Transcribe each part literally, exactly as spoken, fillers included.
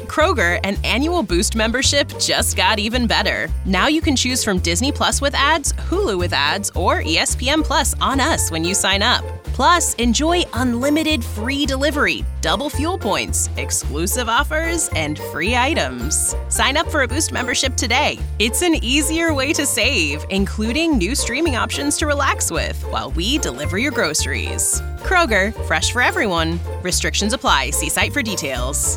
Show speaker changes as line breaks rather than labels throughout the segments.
At Kroger, an annual Boost membership just got even better. Now you can choose from Disney Plus with ads, Hulu with ads, or E S P N Plus on us when you sign up. Plus, enjoy unlimited free delivery, double fuel points, exclusive offers, and free items. Sign up for a Boost membership today. It's an easier way to save, including new streaming options to relax with while we deliver your groceries. Kroger, fresh for everyone. Restrictions apply. See site for details.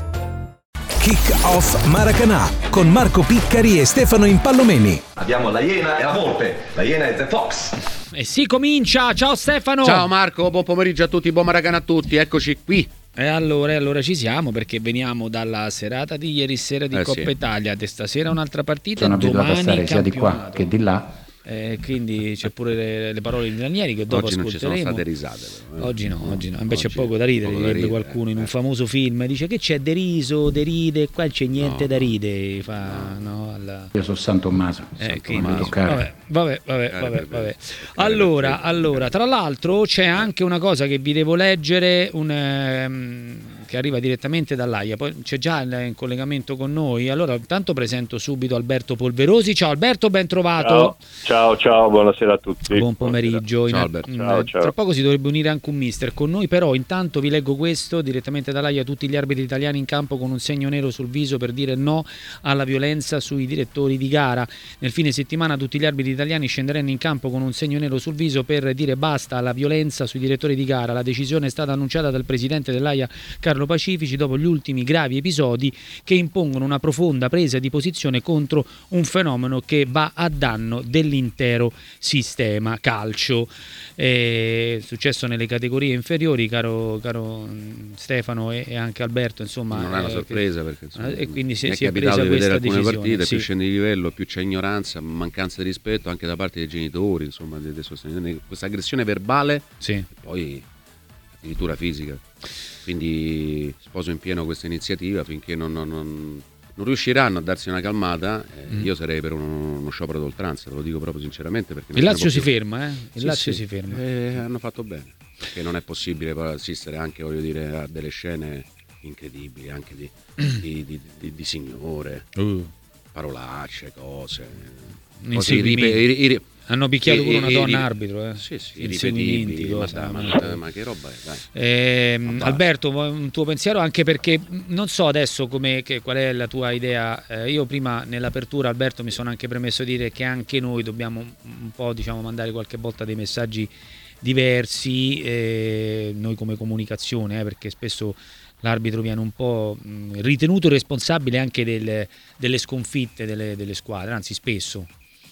Kick Off Maracanã con Marco Piccari e Stefano Impallomeni.
Abbiamo la Iena e la Volpe. La Iena è The Fox.
E si comincia. Ciao Stefano.
Ciao Marco, buon pomeriggio a tutti, buon Maracanã a tutti. Eccoci qui.
E allora, e allora ci siamo, perché veniamo dalla serata di ieri sera di
eh
Coppa
sì.
Italia. De stasera un'altra partita.
Sono abituato a stare sia di qua
campionato.
che di là.
Eh, quindi c'è pure le, le parole di Ranieri che dopo
Oggi non ci sono
ascolteremo.
state risate però, eh.
Oggi no, oggi no. Invece
Oggi
c'è poco da ridere,
poco da
direbbe
ridere,
qualcuno in
eh.
un famoso film. Dice che c'è deriso, deride, qua c'è niente
No,
da
no.
ridere. Fa, no, alla...
Io sono San Tommaso.
Eh,
San
quindi,
Tommaso, caro.
vabbè, vabbè, vabbè,
Caro
vabbè,
per
vabbè.
me. Caro
Allora,
per me.
allora, tra l'altro c'è anche una cosa che vi devo leggere, un, ehm, che arriva direttamente dall'Aia, poi c'è già il- in collegamento con noi. Allora, intanto presento subito Alberto Polverosi. Ciao Alberto, ben trovato.
Ciao, ciao, ciao, buonasera a tutti.
Buon pomeriggio.
Ciao,
In-
Alberto.
in-
Ciao, ciao.
Tra poco si dovrebbe unire anche un mister con noi, però intanto vi leggo questo direttamente dall'Aia: tutti gli arbitri italiani in campo con un segno nero sul viso per dire no alla violenza sui direttori di gara. Nel fine settimana tutti gli arbitri italiani scenderanno in campo con un segno nero sul viso per dire basta alla violenza sui direttori di gara. La decisione è stata annunciata dal presidente dell'Aia Carlo Pacifici dopo gli ultimi gravi episodi che impongono una profonda presa di posizione contro un fenomeno che va a danno dell'intero sistema calcio. È successo nelle categorie inferiori, caro, caro Stefano e, e anche Alberto, insomma.
Non è una
eh,
sorpresa perché insomma,
e quindi si,
mi è
si è
capitato
presa
di vedere
questa
alcune
decisione.
partite,
sì.
più scendi di livello, più c'è ignoranza, mancanza di rispetto anche da parte dei genitori, insomma, dei, dei sostenitori. Questa aggressione verbale
Sì.
e poi addirittura fisica. Quindi sposo in pieno questa iniziativa finché non, non- non- non riusciranno a darsi una calmata. eh,
Mm.
Io sarei per uno, uno sciopero d'oltranza, te lo dico proprio sinceramente. Perché non
Il
ce ne
Lazio
può
si
più.
ferma, eh? Il
Sì,
Lazio
sì.
si ferma.
Eh, hanno fatto bene, perché non è possibile poi assistere anche, voglio dire, a delle scene incredibili, anche di, di, di- di- di signore,
Uh.
parolacce, cose.
Un
cose irripe-
inseguimento.
irri-
Hanno picchiato pure
i-
una
i-
donna
i-
arbitro, eh?
Sì, sì,
Inseguimenti,
irripetibili, ma,
cosa,
dai, ma,
ma-
ma che roba è, dai.
Ehm,
Ma basta.
Alberto, vuoi un tuo pensiero, anche perché mh, non so adesso come, che, qual è la tua idea. Eh, io prima nell'apertura, Alberto, mi sono anche permesso di dire che anche noi dobbiamo un, un po', diciamo, mandare qualche volta dei messaggi diversi, eh, noi come comunicazione, eh, perché spesso l'arbitro viene un po' mh, ritenuto responsabile anche del- delle sconfitte delle, delle squadre, anzi spesso.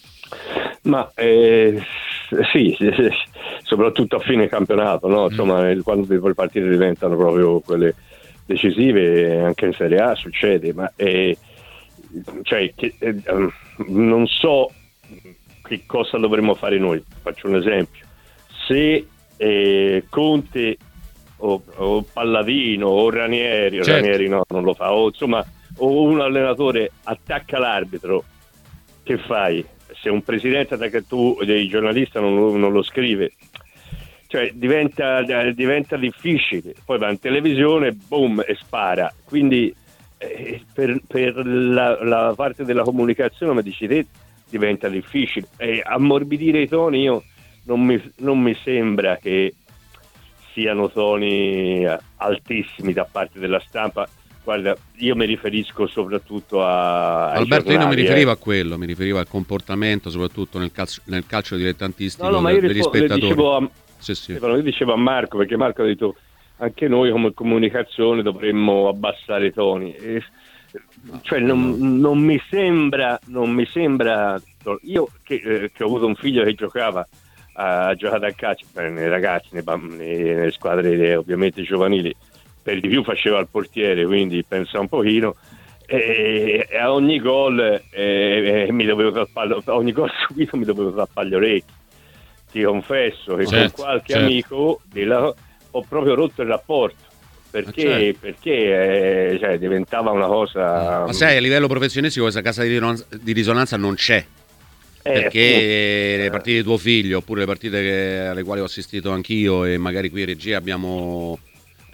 Ma eh, sì, sì, sì, soprattutto a fine campionato, no? Insomma, il- quando le partite diventano proprio quelle decisive, anche in Serie A succede, ma eh, cioè, che, eh, um, non so che cosa dovremmo fare noi. Faccio un esempio: se eh, Conte o, o Palladino o Ranieri, o
Certo.
Ranieri no, non lo fa, o insomma, o un allenatore attacca l'arbitro, che fai? Se un presidente attacca, tu dei giornalisti non lo, non lo scrive, cioè diventa, diventa difficile. Poi va in televisione, boom, e spara. Quindi eh, per, per la, la parte della comunicazione, come dici te, diventa difficile. E ammorbidire i toni, io non mi, non mi sembra che siano toni altissimi da parte della stampa. Guarda, io mi riferisco soprattutto a ai
Alberto, io non mi
giornali,
riferivo
eh.
a quello, mi riferivo al comportamento, soprattutto nel calcio, nel calcio dilettantistico
No, no, ma io
degli
rispo- le
spettatori.
dicevo a,
Sì, sì.
Stefano, io dicevo a Marco, perché Marco ha detto anche noi come comunicazione dovremmo abbassare i toni. E, cioè non, non mi sembra, non mi sembra, io che, eh, che ho avuto un figlio che giocava, ha giocato a calcio, eh, nei ragazzi, nei, bamb- nei- nelle squadre eh, ovviamente giovanili, per di più faceva il portiere, quindi pensa un pochino. E, e a ogni gol eh, eh, mi dovevo tappare, a ogni gol subito mi dovevo tappare le orecchie. Ti confesso che
Certo,
con qualche
certo.
amico di là ho proprio rotto il rapporto, perché,
Ma certo.
perché eh, cioè, diventava una cosa.
Ma sai, a livello professionistico questa casa di risonanza, di risonanza non c'è.
Eh,
Perché
appunto.
le partite di tuo figlio, oppure le partite che- alle quali ho assistito anch'io, e magari qui in regia abbiamo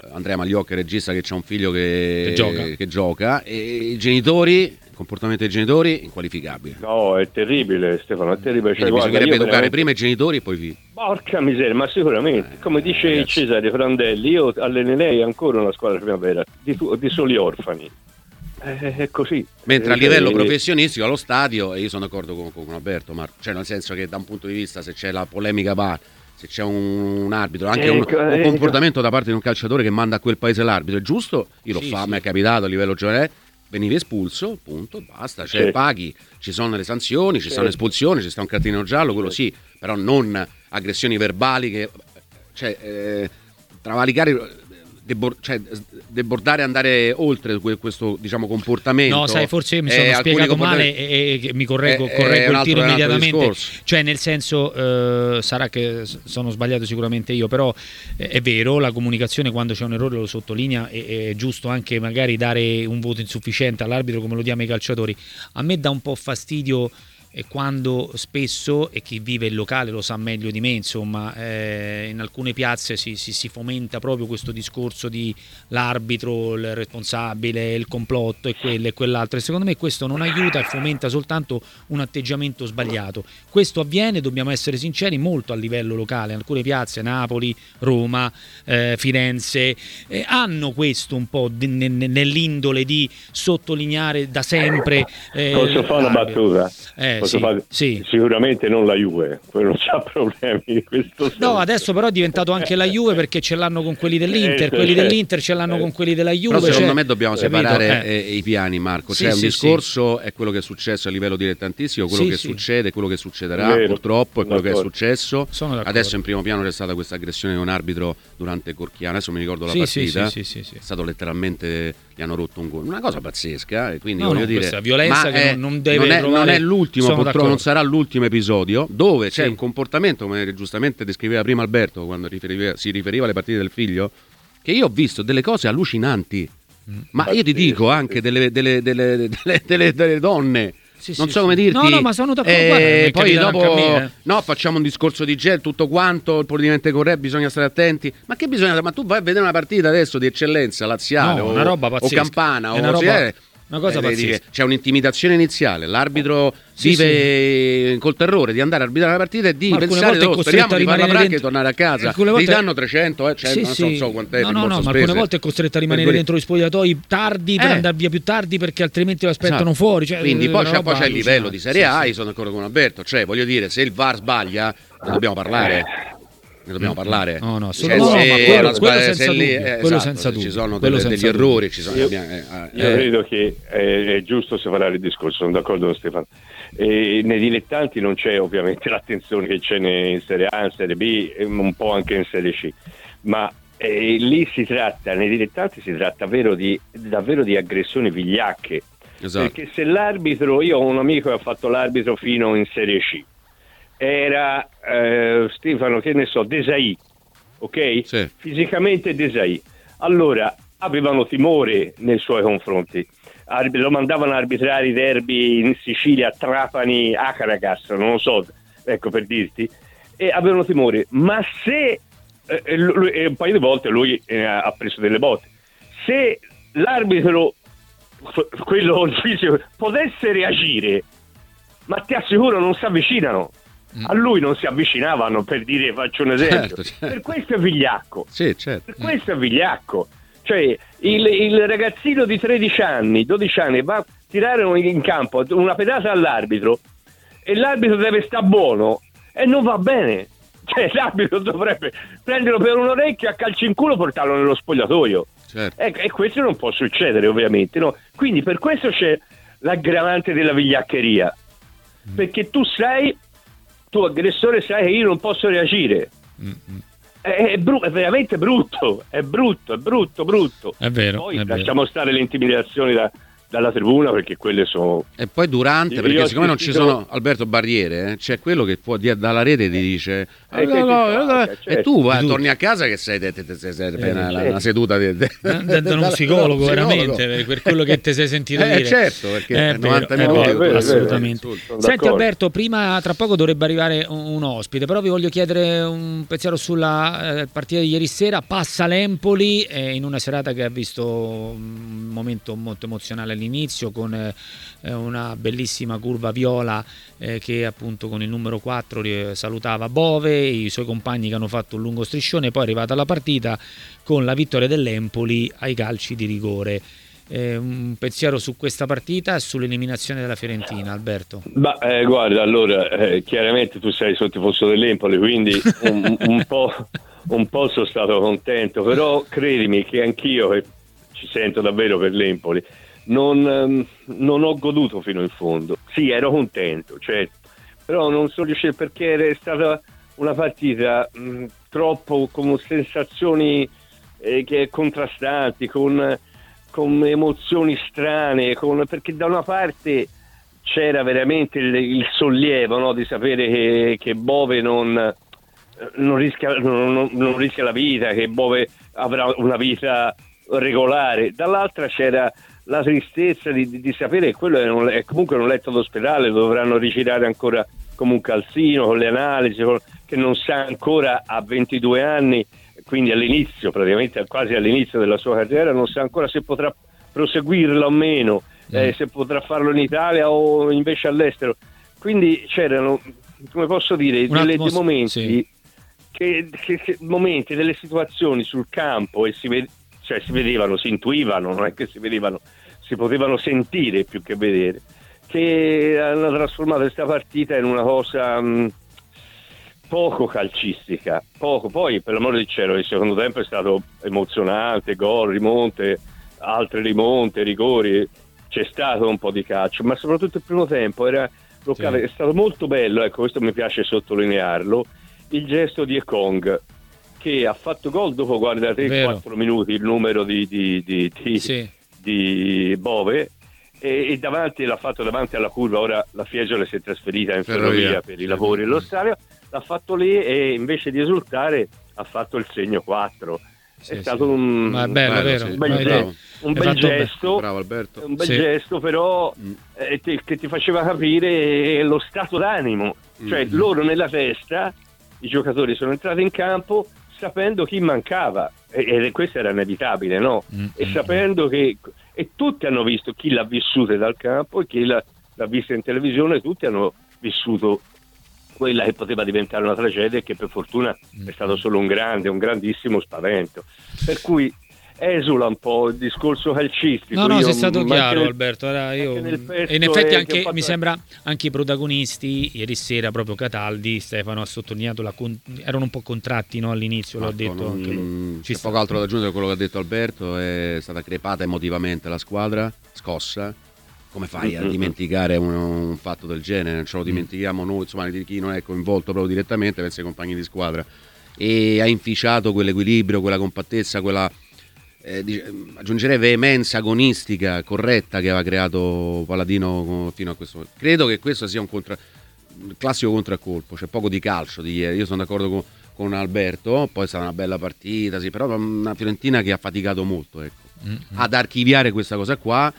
Andrea Magliocca, regista, che c'ha un figlio che,
che, gioca.
che gioca, e i genitori, il comportamento dei genitori inqualificabile.
No, è terribile, Stefano, è terribile. Cioè,
Quindi bisognerebbe educare
veramente...
prima i genitori e poi i figli.
Porca miseria, ma sicuramente, eh, come dice ragazzi. Cesare Frandelli, io allenerei ancora una squadra primavera di, di soli orfani. Eh, è così.
Mentre a
eh,
livello
eh,
professionistico allo stadio, e io sono d'accordo con, con Alberto, ma cioè nel senso che da un punto di vista, se c'è la polemica va, se c'è un, un arbitro, anche eh, un, eh, un comportamento da parte di un calciatore che manda a quel paese l'arbitro, è giusto? Io l'ho
sì,
fatto,
sì.
mi è capitato a livello giovanile, venivi espulso, punto, basta, cioè
sì.
paghi, ci sono le sanzioni, ci
sì.
sono espulsioni, ci sta un cartellino giallo, quello sì, però non aggressioni verbali che, cioè, eh, travalicare, debor- cioè, debordare, andare oltre questo, diciamo, comportamento.
No, sai, forse io mi sono
eh,
spiegato male
comportamenti...
e, e mi correggo,
eh,
correggo il
altro,
tiro immediatamente. Cioè, nel senso, eh, sarà che sono sbagliato sicuramente io, però eh, è vero, la comunicazione quando c'è un errore lo sottolinea, e è giusto anche magari dare un voto insufficiente all'arbitro come lo diamo ai calciatori. A me dà un po' fastidio e quando spesso, e chi vive il locale lo sa meglio di me, insomma, eh, in alcune piazze si, si, si fomenta proprio questo discorso di l'arbitro, il responsabile, il complotto e quello e quell'altro, e secondo me questo non aiuta e fomenta soltanto un atteggiamento sbagliato. Questo avviene, dobbiamo essere sinceri, molto a livello locale. In alcune piazze, Napoli, Roma, eh, Firenze, eh, hanno questo un po' di, ne, nell'indole di sottolineare da sempre. Eh,
Posso fare una battuta?
Eh,
Posso
sì,
fare...
sì.
Sicuramente non la Juve, quello non c'ha problemi in questo senso.
No, adesso però è diventato anche la Juve, perché ce l'hanno con quelli dell'Inter,
eh,
quelli
cioè,
dell'Inter ce l'hanno
eh.
con quelli della Juve.
Però secondo
cioè,
me dobbiamo separare eh. Eh, i piani, Marco.
Sì,
C'è
sì,
un discorso,
sì.
è quello che è successo a livello dilettantistico, quello
Sì,
che
sì.
succede, quello che succederà,
Vero.
purtroppo, è quello che è
D'accordo.
successo.
Sono
Adesso in primo piano c'è stata questa aggressione di un arbitro durante Corchiano, adesso mi ricordo la
Sì, sì,
partita,
sì, sì, sì, sì.
è stato letteralmente, gli hanno rotto un gol, una cosa pazzesca, e quindi
No,
voglio
no,
dire,
questa violenza
ma
che
è,
non- non deve
non è,
trovare-
non è l'ultimo,
sono
purtroppo
d'accordo.
non sarà l'ultimo episodio dove c'è
Sì.
un comportamento, come giustamente descriveva prima Alberto quando riferiva- si riferiva alle partite del figlio, che io ho visto delle cose allucinanti, ma io ti dico anche delle, delle, delle, delle, delle, delle donne.
Sì,
non
sì,
so
sì.
come dirti.
No, no, ma sono d'accordo,
eh,
guarda, mi è
poi
capitato
dopo
anche a me, eh.
no, facciamo un discorso di gel, tutto quanto, il politicamente corretto, bisogna stare attenti. Ma che bisogna? Ma tu vai a vedere una partita adesso di eccellenza laziale,
No,
o,
una roba
o
pazzesca.
campana,
È una
o
roba-
sì,
una cosa
eh, vedi
pazzesca.
che c'è un'intimidazione iniziale, l'arbitro
Sì,
vive col terrore di andare a arbitrare la partita e di
Ma alcune
pensare,
volte è
oh,
costretto
speriamo
a
di fare la
rimanere
branca e
dentro-
tornare a casa.
alcune volte-
Gli danno trecento, eh, cioè,
Sì,
non
sì.
so quant'è.
No, no,
rimborso
no, ma
spese.
alcune volte è costretto a rimanere
Per
dentro gli spogliatoi tardi per
Eh.
andare via più tardi, perché altrimenti lo aspettano
Esatto.
fuori. Cioè,
Quindi
è
poi
una
c'è,
roba
poi c'è il livello
allucinante.
di Serie A,
Sì,
io sono d'accordo con Alberto, cioè voglio dire, se il V A R sbaglia ne dobbiamo parlare. Ne dobbiamo parlare.
No, no,
Cioè,
no,
se-
ma quello-
la sbaglia-
quello senza
se lì-
dubbio,
eh,
quello
esatto,
senza
se
dubbio,
ci sono
quello
delle-
senza
degli
dubbio.
errori, ci sono,
Io-
abbiamo- eh,
Io
eh,
credo che è, è giusto separare il discorso, sono d'accordo con Stefano. E nei dilettanti non c'è ovviamente l'attenzione che c'è in Serie A, in Serie B e un po' anche in Serie C, ma eh, lì si tratta, nei dilettanti si tratta davvero di, davvero di aggressioni vigliacche.
esatto.
Perché se l'arbitro, io ho un amico che ha fatto l'arbitro fino in Serie C, era eh, Stefano, che ne so, Desai, ok?
Sì.
Fisicamente Desai. Allora, avevano timore nei suoi confronti. Arb- lo mandavano a arbitrare i derby in Sicilia, a Trapani, a Caracas, non lo so, ecco, per dirti, e avevano timore. Ma se eh, lui, eh, un paio di volte lui eh, ha preso delle botte, se l'arbitro, quello il fisico, potesse reagire, ma ti assicuro non si avvicinano. A lui non si avvicinavano, per dire, faccio un esempio.
Certo, certo.
Per questo è vigliacco.
Sì, certo.
Per questo è vigliacco. Cioè, il, il ragazzino di tredici anni, dodici anni va a tirare in campo una pedata all'arbitro e l'arbitro deve stare buono e non va bene. Cioè, l'arbitro dovrebbe prenderlo per un orecchio, a calci in culo, portarlo nello spogliatoio.
Certo.
E, e questo non può succedere, ovviamente, no? Quindi per questo c'è l'aggravante della vigliaccheria. Perché tu sai, tu aggressore sai che io non posso reagire.
Mm-hmm.
È, è, bru- è veramente brutto, è brutto, è brutto, brutto.
È vero,
Poi
è vero.
lasciamo stare le intimidazioni da, dalla tribuna, perché quelle sono...
E poi durante, perché
io
siccome non ci
assistito...
sono, Alberto, barriere, eh, c'è quello che può di- dalla rete ti dice
Eh,
"Ah, no, no, no",
certo.
e tu vai,
Tu-
torni a casa che sei, te, te, te, sei, sei appena
certo.
una seduta di, de-
Da, da- da uno psicologo, veramente, per quello che ti sei sentito
Eh,
dire.
certo, perché
È vero,
novanta
è
minuti
vero,
è vero,
assolutamente.
è vero, sono
Senti
d'accordo.
Alberto, prima tra poco dovrebbe arrivare un, un ospite, però vi voglio chiedere un pensiero sulla eh, partita di ieri sera. Passa l'Empoli eh, in una serata che ha visto un momento molto emozionale all'inizio, con eh, una bellissima curva viola eh, che appunto con il numero quattro eh, salutava Bove, i suoi compagni che hanno fatto un lungo striscione, poi è arrivata la partita con la vittoria dell'Empoli ai calci di rigore. Eh, un pensiero su questa partita e sull'eliminazione della Fiorentina, Alberto?
Ma eh, guarda, allora, eh, chiaramente tu sei sotto tifoso dell'Empoli, quindi un, un po', un po' sono stato contento, però credimi che anch'io, che ci sento davvero per l'Empoli, non, ehm, non ho goduto fino in fondo. Sì, ero contento, certo, però non sono riuscito, perché era stata una partita mh, troppo con sensazioni eh, che contrastanti, con, con emozioni strane, con, perché da una parte c'era veramente il, il sollievo, no, di sapere che, che Bove non, non, rischia, non, non rischia la vita, che Bove avrà una vita regolare, dall'altra c'era la tristezza di, di, di sapere che quello è, un, è comunque un letto d'ospedale, lo dovranno rigirare ancora come un calzino, con le analisi, con, che non sa ancora a ventidue anni, quindi all'inizio, praticamente quasi all'inizio della sua carriera, non sa ancora se potrà proseguirla o meno, eh, se potrà farlo in Italia o invece all'estero. Quindi c'erano, come posso dire, delle, dei momenti, sì. che, che, che momenti, delle situazioni sul campo, e si, ved- cioè, si vedevano, si intuivano, non è che si vedevano, si potevano sentire più che vedere, che hanno trasformato questa partita in una cosa mh, poco calcistica, poco. Poi, per l'amore di cielo, il secondo tempo è stato emozionante, gol, rimonte, altre rimonte, rigori, c'è stato un po' di calcio, ma soprattutto il primo tempo era locale, sì. È stato molto bello, ecco, questo mi piace sottolinearlo, il gesto di Ekong, che ha fatto gol dopo, guarda, tre quattro minuti, il numero di, di, di, di,
sì.
di Bove, e, e davanti l'ha fatto davanti alla curva. Ora la Fiesole si è trasferita in ferrovia per i lavori dello stadio, l'ha fatto lì, e invece di esultare ha fatto il segno quattro.
Sì,
è
sì.
stato un,
Ma è bello, vero?
un bel,
Vai,
gesto, un bel gesto,
bravo Alberto.
un bel
Sì.
gesto, però eh, ti, che ti faceva capire lo stato d'animo, cioè
Mm.
loro nella testa, i giocatori sono entrati in campo sapendo chi mancava, e, e questo era inevitabile, no?
Mm.
E sapendo che, e tutti hanno visto, chi l'ha vissuto dal campo e chi l'ha, l'ha vista in televisione, tutti hanno vissuto quella che poteva diventare una tragedia, e che per fortuna è stato solo un grande, un grandissimo spavento. Per cui esula un po' il discorso calcistico.
No, no,
io,
sei stato chiaro,
nel,
Alberto. Era io,
e
in effetti anche,
fatto...
mi sembra anche i protagonisti ieri sera, proprio Cataldi, Stefano ha sottolineato, la con... erano un po' contratti, no, all'inizio, l'ho
Marco,
detto
non,
anche lui.
C'è poco altro da aggiungere a quello che ha detto Alberto. È stata crepata emotivamente la squadra, scossa. Come fai a dimenticare un, un fatto del genere? Non ce lo dimentichiamo noi, insomma, di chi non è coinvolto proprio direttamente, pensa ai compagni di squadra. E ha inficiato quell'equilibrio, quella compattezza, quella eh, dice, aggiungerei veemenza agonistica corretta che aveva creato Paladino fino a questo momento. Credo che questo sia un contra, classico contraccolpo, c'è poco di calcio di ieri. Io sono d'accordo con, con Alberto, poi è stata una bella partita, sì, però una Fiorentina che ha faticato molto, ecco, mm-hmm. ad archiviare questa cosa qua.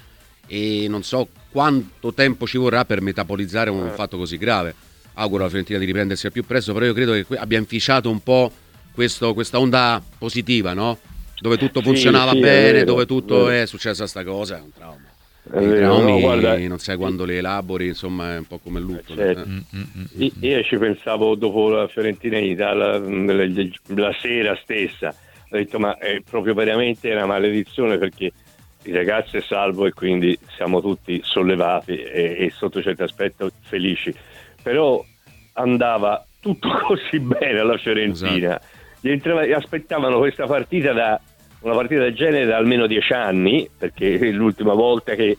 E non so quanto tempo ci vorrà per metabolizzare un fatto così grave. Auguro alla Fiorentina di riprendersi al più presto, però io credo che abbia inficiato un po' questo, questa onda positiva, no? Dove tutto funzionava sì, bene, vero, dove tutto è, è successa sta cosa, è un trauma. È I vero, traumi no, guarda, non sai quando li elabori, insomma, è un po' come il lutto.
Certo. Eh. Io ci pensavo dopo la Fiorentina in Italia, la, la sera stessa, ho detto ma è proprio veramente una maledizione, perché il ragazzo è salvo e quindi siamo tutti sollevati e, e sotto certi aspetti felici, però andava tutto così bene alla Fiorentina, esatto. Gli entrava, aspettavano questa partita da una partita del genere da almeno dieci anni, perché l'ultima volta che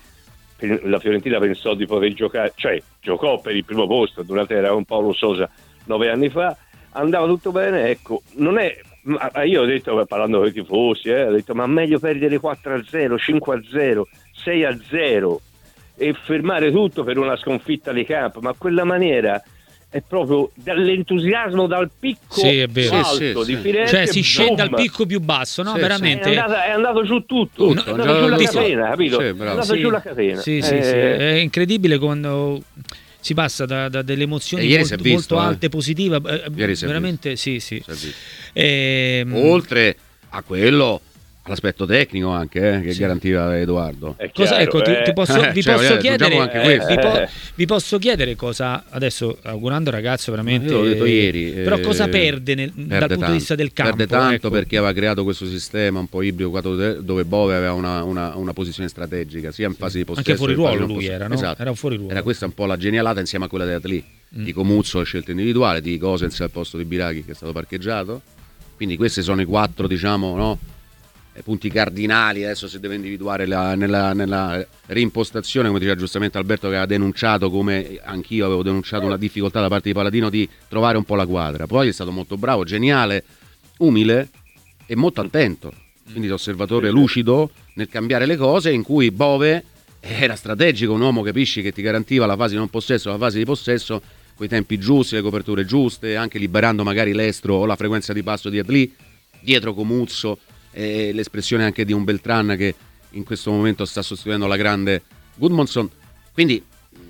la Fiorentina pensò di poter giocare, cioè giocò per il primo posto durante era un Paolo Sosa nove anni fa, andava tutto bene, ecco, non è. Ma io ho detto, parlando con i tifosi, eh, ho detto ma meglio perdere quattro a zero, cinque a zero, sei a zero e fermare tutto per una sconfitta di campo, ma quella maniera è proprio dall'entusiasmo dal picco
sì, è vero.
alto
sì,
di
sì.
Firenze,
Cioè si scende
boom.
al picco più basso, no?
Sì,
Veramente
È, andata, è andato giù tutto,
Tutto,
è andato giù la
sì.
catena, capito?
Sì,
È
bravo.
andato
Sì.
giù la catena.
Sì, sì,
Eh,
sì, è incredibile quando si passa da, da delle emozioni
E ieri
molto,
si è visto,
molto
eh.
alte, positive, eh,
Ieri si è
veramente sì, sì.
Si è visto.
Ehm,
Oltre a quello, all'aspetto tecnico anche, eh, che
Sì.
garantiva Edoardo.
è
Cosa,
chiaro,
ecco, ti,
eh.
ti posso, vi,
Cioè,
posso
vogliamo,
chiedere,
aggiungiamo anche
eh,
questo.
vi, po-
Eh.
vi posso chiedere cosa, adesso augurando al ragazzo veramente,
Io l'ho detto ieri,
però
eh,
cosa perde, nel- dal
perde
punto
tanto.
di vista del campo?
Perde tanto
ecco.
perché aveva creato questo sistema un po' ibrido dove Bove aveva una, una, una posizione strategica sia in fase di possesso
Anche fuori
che in fase
ruolo
di non
lui
possesso.
era, no?
Esatto.
Era un fuori ruolo.
Era questa un po' la genialata insieme a quella di Atli,
Mm.
di Comuzzo a scelta individuale, di Gosens al posto di Biraghi che è stato parcheggiato. Quindi questi sono i quattro, diciamo, no? punti cardinali. Adesso si deve individuare la, nella, nella reimpostazione, come diceva giustamente Alberto, che aveva denunciato, come anch'io avevo denunciato, una difficoltà da parte di Paladino di trovare un po' la quadra. Poi è stato molto bravo, geniale, umile e molto attento, quindi osservatore lucido nel cambiare le cose, in cui Bove era strategico, un uomo, capisci, che ti garantiva la fase di non possesso, la fase di possesso con i tempi giusti, le coperture giuste, anche liberando magari l'estro o la frequenza di passo di Adli, dietro Comuzzo, e l'espressione anche di un Beltran che in questo momento sta sostituendo la grande Gudmundsson. Quindi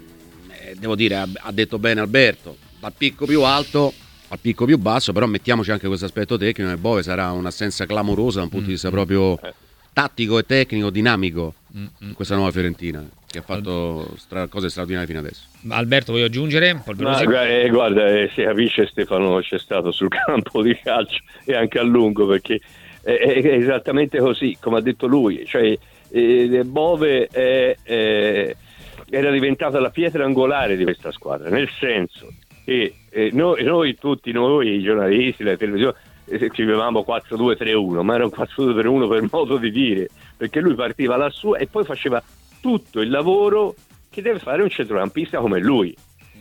eh, devo dire, ha, ha detto bene Alberto, dal picco più alto al picco più basso, però mettiamoci anche questo aspetto tecnico, e Bove sarà un'assenza clamorosa da un punto di vista proprio tattico e tecnico, dinamico, in questa nuova Fiorentina, che ha fatto stra- cose straordinarie fino adesso.
Alberto, vuoi aggiungere?
Ma, guarda, eh, guarda eh, si capisce, Stefano c'è stato sul campo di calcio e anche a lungo, perché è, è esattamente così come ha detto lui, cioè eh, Bove è, è, era diventata la pietra angolare di questa squadra, nel senso che eh, noi, noi tutti noi i giornalisti, la televisione, eh, scrivevamo quattro due tre uno, ma era un quattro due tre uno per modo di dire, perché lui partiva lassù e poi faceva tutto il lavoro che deve fare un centrocampista come lui.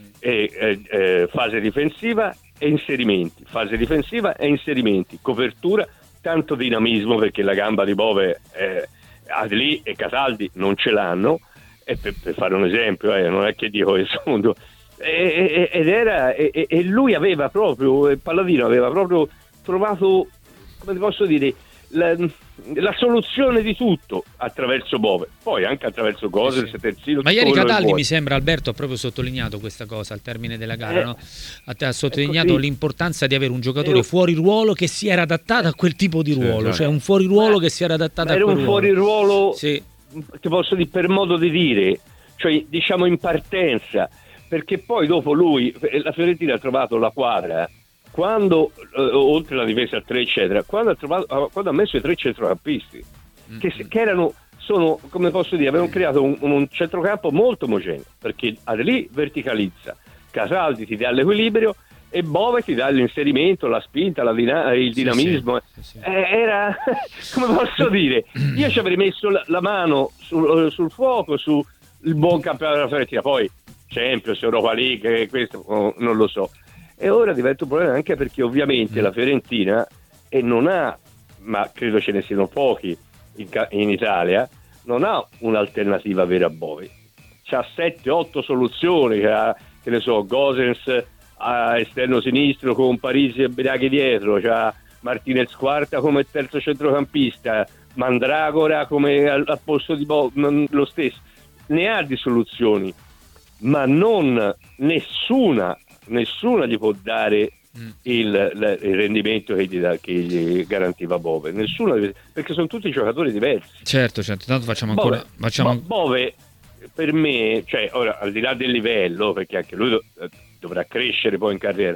E, eh, eh, fase difensiva e inserimenti, fase difensiva e inserimenti, copertura, tanto dinamismo, perché la gamba di Bove, eh, Adli e Cataldi non ce l'hanno, e per, per fare un esempio, eh, non è che dico il secondo, e, e, ed era e, e lui aveva proprio, il Palladino aveva proprio trovato, come ti posso dire, La, la soluzione di tutto attraverso Bove, poi anche attraverso Gosens,
sì, sì.
Terzino.
Ma ieri Cataldi,
vuoi.
mi sembra, Alberto ha proprio sottolineato questa cosa al termine della gara,
Eh,
no? ha, ha sottolineato l'importanza di avere un giocatore
Io-
fuori ruolo che si era adattato a quel tipo di
Sì,
ruolo,
esatto.
cioè un fuori ruolo che si era adattato a
era
quel
un
ruolo.
fuori ruolo,
Sì.
ti posso dire, per modo di dire, cioè diciamo in partenza, perché poi dopo lui, la Fiorentina ha trovato la quadra quando, eh, oltre la difesa a tre eccetera, quando ha, trovato, quando ha messo i tre centrocampisti che, se- che erano, sono, come posso dire, avevano creato un, un centrocampo molto omogeneo, perché Adli verticalizza, Cataldi ti dà l'equilibrio e Bove ti dà l'inserimento, la spinta, la dina- il
Sì,
dinamismo.
sì, sì, sì.
Eh, era, come posso dire, io ci avrei messo la, la mano sul, sul fuoco, sul buon campionato della Fiorentina, poi Champions, Europa League, questo oh, non lo so. E ora diventa un problema anche perché ovviamente la Fiorentina e non ha, ma credo ce ne siano pochi in, ca- in Italia, non ha un'alternativa vera a Bove. C'ha sette otto soluzioni, c'ha, che ne so, Gosens a esterno sinistro con Parisi e Biraghi dietro, c'ha Martinez quarta come terzo centrocampista, Mandragora come al, al posto di Bove, lo stesso. Ne ha di soluzioni, ma non nessuna nessuna gli può dare il, la- il rendimento che gli, da, che gli garantiva Bove, nessuna, perché sono tutti giocatori diversi.
Certo, certo, tanto facciamo
Bove,
ancora facciamo...
Bo- Bove per me, cioè ora al di là del livello, perché anche lui do- dovrà crescere poi in carriera,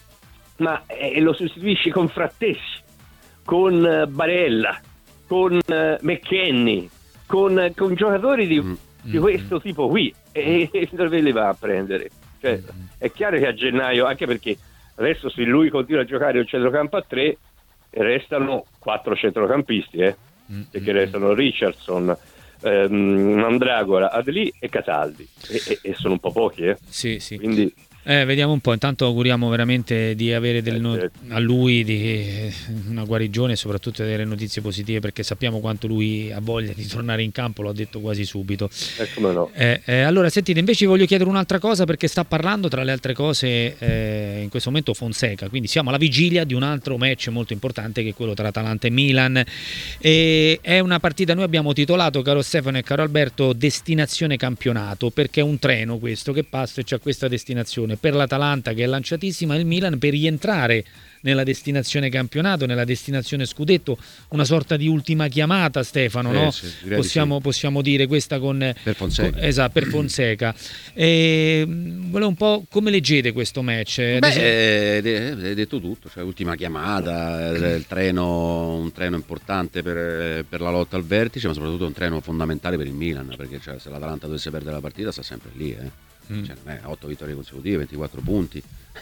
ma eh, lo sostituisci con Frattesi, con eh, Barella, con eh, McKennie, con, eh, con giocatori di,
Mm.
di questo tipo qui, e, e dove li va a prendere? Cioè, è chiaro che a gennaio, anche perché adesso se lui continua a giocare un centrocampo a tre, restano quattro centrocampisti, eh? perché restano Richardson, ehm, Mandragora, Adli e Cataldi, e, e- e sono un po' pochi, eh?
Sì, sì.
Quindi
Eh, vediamo un po', intanto auguriamo veramente di avere delle no- a lui di una guarigione e soprattutto delle notizie positive, perché sappiamo quanto lui ha voglia di tornare in campo, l'ho detto quasi subito.
Eh, come no.
Eh, eh, allora sentite, invece voglio chiedere un'altra cosa, perché sta parlando tra le altre cose eh, in questo momento Fonseca, quindi siamo alla vigilia di un altro match molto importante che è quello tra Atalanta e Milan, e è una partita, noi abbiamo titolato, caro Stefano e caro Alberto, destinazione campionato, perché è un treno questo che passa e c'è questa destinazione per l'Atalanta che è lanciatissima, e il Milan per rientrare nella destinazione campionato, nella destinazione scudetto, una sorta di ultima chiamata, Stefano,
eh,
no?
sì,
possiamo,
sì.
possiamo dire questa con
per Fonseca,
con, esatto, per Fonseca. E, volevo un po' come leggete questo match?
Beh, hai detto tutto, cioè ultima chiamata, il treno, un treno importante per, per la lotta al vertice, ma soprattutto un treno fondamentale per il Milan, perché cioè, se l'Atalanta dovesse perdere la partita sta sempre lì, eh. Mm. Cioè, non è otto vittorie consecutive, ventiquattro punti.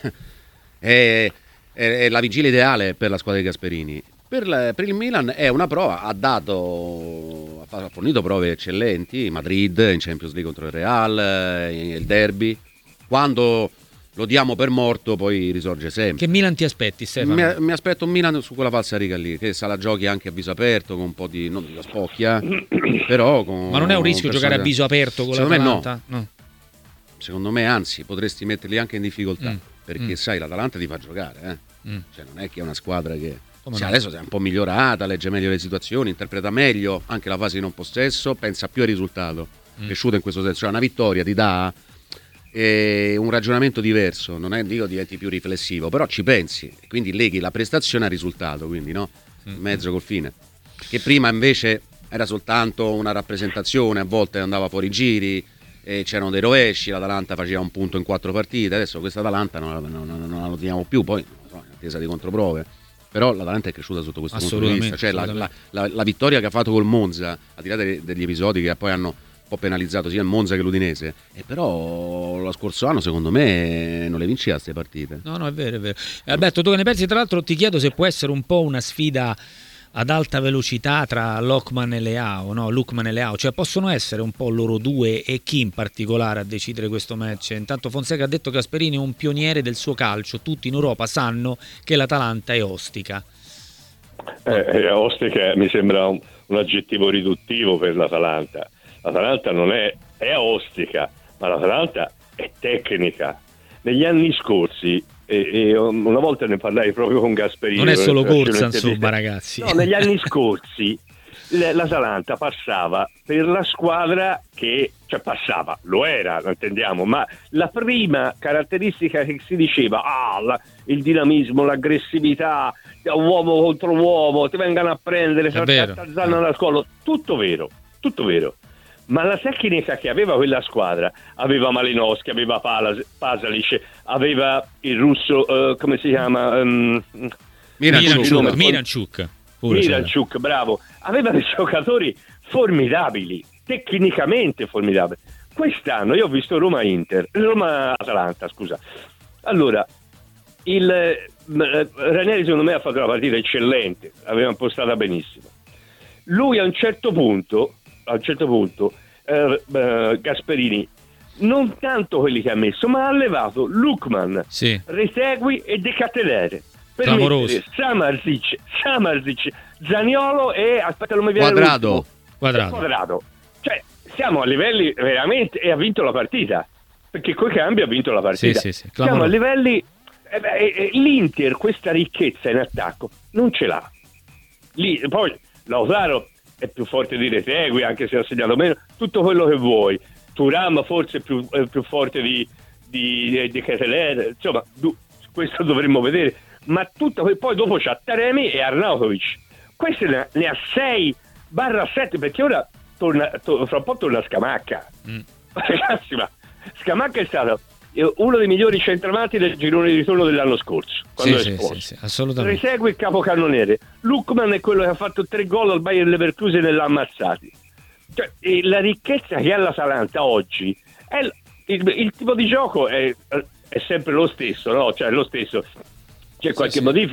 è, è, è la vigilia ideale per la squadra di Gasperini. Per, la, per il Milan è una prova, ha dato, ha fornito prove eccellenti, Madrid in Champions League contro il Real, il derby. Quando lo diamo per morto poi risorge sempre.
Che Milan ti aspetti, Stefano?
Mi, mi aspetto un Milan su quella falsa riga lì, che se la giochi anche a viso aperto, con un po' di, non dico spocchia, però con,
ma non è un rischio giocare a viso aperto con
secondo
l'Atalanta?
Me no.
no.
Secondo me anzi potresti metterli anche in difficoltà,
mm.
perché
mm.
sai l'Atalanta ti fa giocare, eh? mm. Cioè non è che è una squadra che
Come
sì,
no?
adesso si è un po' migliorata, legge meglio le situazioni, interpreta meglio anche la fase di non possesso, pensa più al risultato, mm. cresciuta in questo senso, cioè una vittoria ti dà eh, un ragionamento diverso, non è dico diventi più riflessivo, però ci pensi, quindi leghi la prestazione al risultato, quindi no, mm. mezzo col fine, che prima invece era soltanto una rappresentazione, a volte andava fuori giri, e c'erano dei rovesci, l'Atalanta faceva un punto in quattro partite, adesso questa Atalanta non, non, non, non la notiniamo più, poi non so, in attesa di controprove, però l'Atalanta è cresciuta sotto questo punto di vista, cioè la, la, la, la vittoria che ha fatto col Monza, al di là degli, degli episodi che poi hanno un po' penalizzato sia il Monza che l'Udinese, e però lo scorso anno secondo me non le vinceva queste partite.
No, no, è vero, è vero. Alberto, tu che ne pensi? Tra l'altro ti chiedo se può essere un po' una sfida ad alta velocità tra Lookman e Leao, no? Lookman e Leao, cioè possono essere un po' loro due, e chi in particolare a decidere questo match? Intanto Fonseca ha detto che Gasperini è un pioniere del suo calcio, tutti in Europa sanno che l'Atalanta è ostica.
Eh, ostica mi sembra un, un aggettivo riduttivo per l'Atalanta. L'Atalanta non è, è ostica, ma l'Atalanta è tecnica. Negli anni scorsi, e, e una volta ne parlai proprio con Gasperini.
Non è solo corsa, insomma, ragazzi.
No, negli anni scorsi l'Atalanta passava per la squadra che, cioè passava, lo era, lo intendiamo, ma la prima caratteristica che si diceva, ah, la, il dinamismo, l'aggressività, uomo contro uomo, ti vengano a prendere, tazzano alla scuola, tutto vero, tutto vero. Ma la tecnica che aveva quella squadra, aveva Malinowski, aveva Pasalic, aveva il russo, uh, come si chiama? Um,
Miranchuk. Miranchuk,
Miranchuk, bravo. Aveva dei giocatori formidabili, tecnicamente formidabili. Quest'anno io ho visto Roma-Inter, Roma-Atalanta, scusa. Allora, il eh, Ranieri secondo me ha fatto una partita eccellente, aveva impostata benissimo. Lui a un certo punto... a un certo punto eh, eh, Gasperini non tanto quelli che ha messo, ma ha levato Lookman,
sì.
Retegui e De Ketelaere per mettere Samardzic, Samardzic, Zaniolo e aspetta non mi viene
Quadrado.
Quadrado.
Quadrado. Cioè siamo a livelli veramente, e ha vinto la partita, perché coi cambi ha vinto la partita.
Sì, sì, sì.
Siamo a livelli eh beh, eh, l'Inter questa ricchezza in attacco non ce l'ha. Lì, poi Lautaro è più forte di Retegui, anche se ha segnato meno, tutto quello che vuoi. Thuram forse è più, è più forte di di, di Ketelaere, insomma du, questo dovremmo vedere, ma tutto, poi dopo c'ha Taremi e Arnautovic, queste ne, ne ha sei barra sette, perché ora torna, to, fra un po' torna Scamacca. mm. Ragazzi, ma Scamacca è stato uno dei migliori centravanti del girone di ritorno dell'anno scorso, quando
sì,
è
sì, sì, sì, assolutamente.
Resegue il capocannoniere. Lookman è quello che ha fatto tre gol al Bayer Leverkusen e l'ha ammazzati. Cioè, la ricchezza che ha l'Atalanta oggi è il, il tipo di gioco è, è sempre lo stesso, no? Cioè lo stesso. C'è qualche sì, modifica,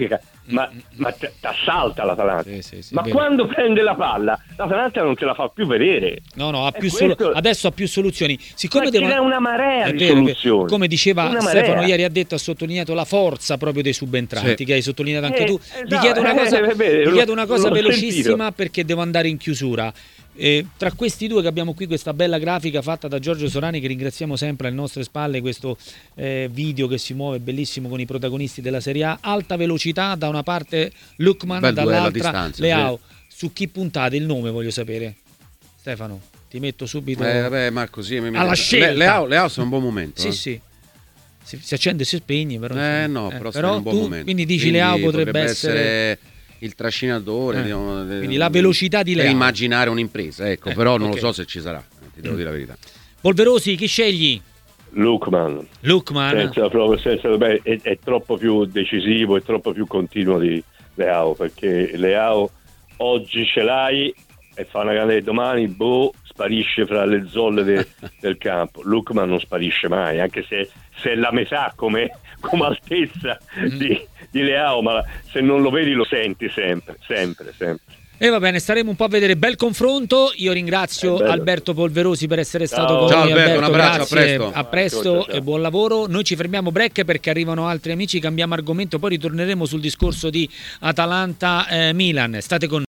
ma, ma ti assalta l'Atalanta.
Sì, sì, sì,
ma
vero.
quando prende la palla l'Atalanta non ce la fa più vedere.
No, no, ha
È
più
questo-
solu- adesso ha più soluzioni. Siccome
Ma ce n'è una marea
È
di
vero, è vero.
soluzioni.
Come diceva
Una
Stefano
marea.
ieri, ha detto, ha sottolineato la forza proprio dei subentranti,
Sì.
che hai sottolineato anche
Eh,
tu.
esatto,
Vi chiedo una cosa,
eh, eh, beh,
vi
l'ho-
chiedo una cosa
l'ho
velocissima
sentito.
perché devo andare in chiusura. Eh, tra questi due che abbiamo qui, questa bella grafica fatta da Giorgio Sorani, che ringraziamo sempre alle nostre spalle, questo eh, video che si muove bellissimo con i protagonisti della Serie A, alta velocità, da una parte Lukman,
Bel duello a
dall'altra
distanza,
Leao. Su chi puntate? Il nome voglio sapere. Stefano, ti metto subito
Eh, vabbè, Marco, sì, mi- mi-
alla
Le-
scelta.
Leao, Leao sta in un buon momento.
Sì,
eh.
sì. Si, si accende e si spegne, però.
Eh
insomma,
no,
eh,
però, sta in un buon
tu,
momento.
quindi dici Leao potrebbe, essere,
essere il trascinatore,
Eh,
diciamo, de-
quindi la velocità di
per
Leao.
immaginare un'impresa, ecco,
Eh,
però non
ok.
lo so se ci sarà, eh, ti devo dire la verità.
Polverosi, chi scegli?
Lukman,
Lukman.
senza proprio, senza, beh, è, è troppo più decisivo, è troppo più continuo di Leao, perché Leao oggi ce l'hai e fa una grande, domani boh, sparisce fra le zolle de- del campo. Lukman non sparisce mai, anche se, se è la metà come, come altezza di, di Leao, ma se non lo vedi lo senti sempre, sempre, sempre.
E va bene, staremo un po' a vedere. Bel confronto. Io ringrazio
È bello.
Alberto Polverosi per essere
Ciao.
stato con
Ciao,
noi.
Alberto, un abbraccio, a
grazie.
presto.
A presto
Ciao, ciao.
e buon lavoro. Noi ci fermiamo break perché arrivano altri amici, cambiamo argomento, poi ritorneremo sul discorso di Atalanta-Milan. State con